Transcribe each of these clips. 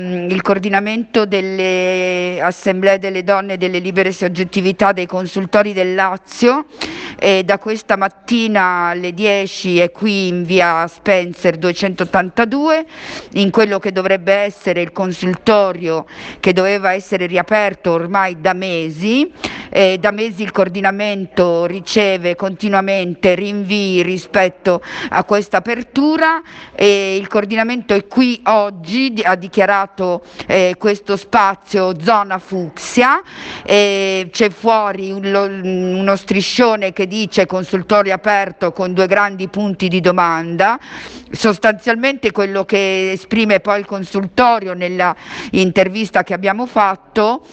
il coordinamento delle assemblee delle donne e delle libere soggettività dei consultori del Lazio, e da questa mattina alle 10 è qui in via Spencer 282, in quello che dovrebbe essere il consultorio che doveva essere riaperto ormai da mesi. Da mesi il coordinamento riceve continuamente rinvii rispetto a questa apertura, e il coordinamento è qui oggi, ha dichiarato questo spazio zona fucsia, c'è fuori uno striscione che dice consultorio aperto con 2 grandi punti di domanda. Sostanzialmente quello che esprime poi il consultorio nella intervista che abbiamo fatto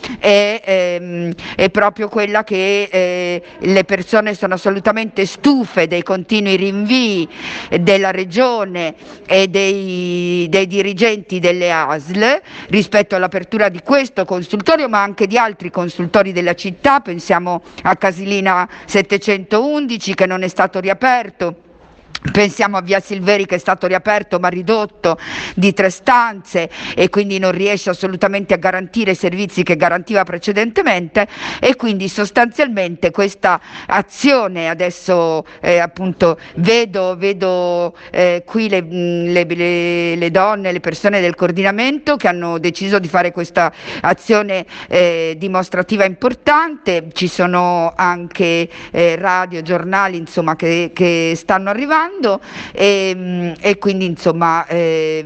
è proprio quella che le persone sono assolutamente stufe dei continui rinvii della regione e dei dirigenti delle ASL rispetto all'apertura di questo consultorio, ma anche di altri consultori della città. Pensiamo a Casilina 711 che non è stato riaperto. Pensiamo a via Silveri che è stato riaperto ma ridotto di 3 stanze e quindi non riesce assolutamente a garantire i servizi che garantiva precedentemente, e quindi sostanzialmente questa azione adesso appunto vedo qui le donne, le persone del coordinamento che hanno deciso di fare questa azione dimostrativa importante. Ci sono anche radio, giornali insomma che stanno arrivando. E quindi insomma il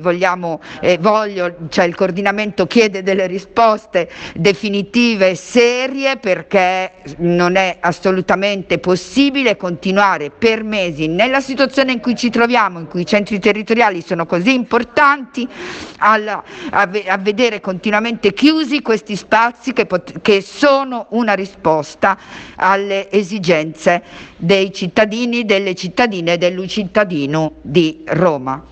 coordinamento chiede delle risposte definitive e serie, perché non è assolutamente possibile continuare per mesi nella situazione in cui ci troviamo, in cui i centri territoriali sono così importanti, a vedere continuamente chiusi questi spazi che sono una risposta alle esigenze dei cittadini, delle cittadine e del cittadino di Roma.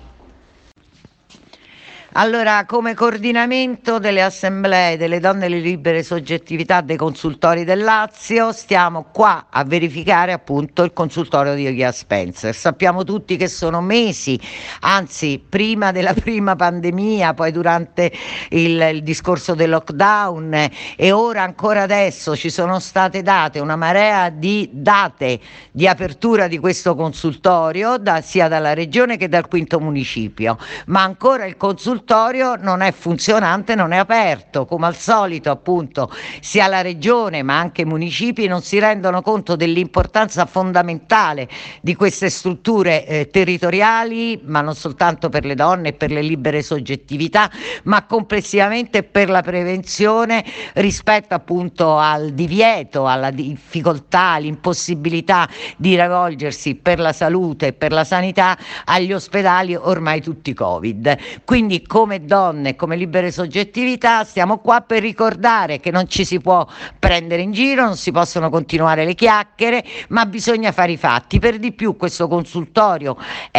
Allora, come coordinamento delle assemblee delle donne e le libere soggettività dei consultori del Lazio, stiamo qua a verificare appunto il consultorio di via Spencer. Sappiamo tutti che sono mesi, anzi prima della prima pandemia, poi durante il discorso del lockdown e ora ancora adesso ci sono state date una marea di date di apertura di questo consultorio sia dalla regione che dal quinto municipio, ma ancora il consultorio non è funzionante, non è aperto. Come al solito appunto sia la regione ma anche i municipi non si rendono conto dell'importanza fondamentale di queste strutture territoriali, ma non soltanto per le donne e per le libere soggettività, ma complessivamente per la prevenzione rispetto appunto al divieto, alla difficoltà, all'impossibilità di rivolgersi per la salute e per la sanità agli ospedali ormai tutti Covid. Quindi come donne, come libere soggettività stiamo qua per ricordare che non ci si può prendere in giro, non si possono continuare le chiacchiere, ma bisogna fare i fatti. Per di più questo consultorio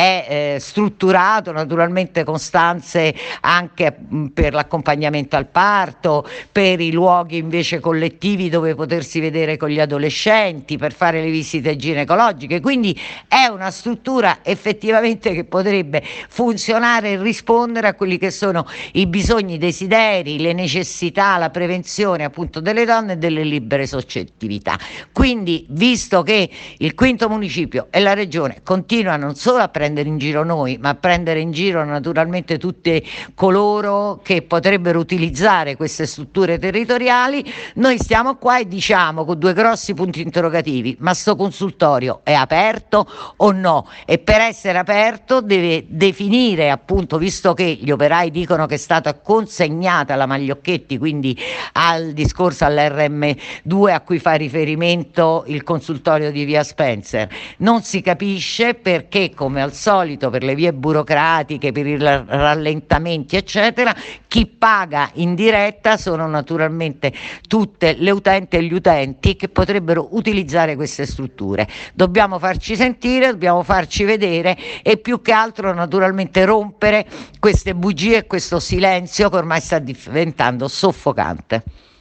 è strutturato naturalmente con stanze anche per l'accompagnamento al parto, per i luoghi invece collettivi dove potersi vedere con gli adolescenti, per fare le visite ginecologiche, quindi è una struttura effettivamente che potrebbe funzionare e rispondere a quelli che sono i bisogni, i desideri, le necessità, la prevenzione appunto delle donne e delle libere soggettività. Quindi, visto che il quinto municipio e la regione continuano non solo a prendere in giro noi, ma a prendere in giro naturalmente tutti coloro che potrebbero utilizzare queste strutture territoriali, noi stiamo qua e diciamo con 2 grossi punti interrogativi: ma sto consultorio è aperto o no? E per essere aperto deve definire appunto, visto che gli operai dicono che è stata consegnata la Magliocchetti, quindi al discorso all'RM2 a cui fa riferimento il consultorio di via Spencer, non si capisce perché, come al solito per le vie burocratiche, per i rallentamenti eccetera, chi paga in diretta sono naturalmente tutte le utenti e gli utenti che potrebbero utilizzare queste strutture. Dobbiamo farci sentire, dobbiamo farci vedere e più che altro naturalmente rompere queste bugie e questo silenzio che ormai sta diventando soffocante.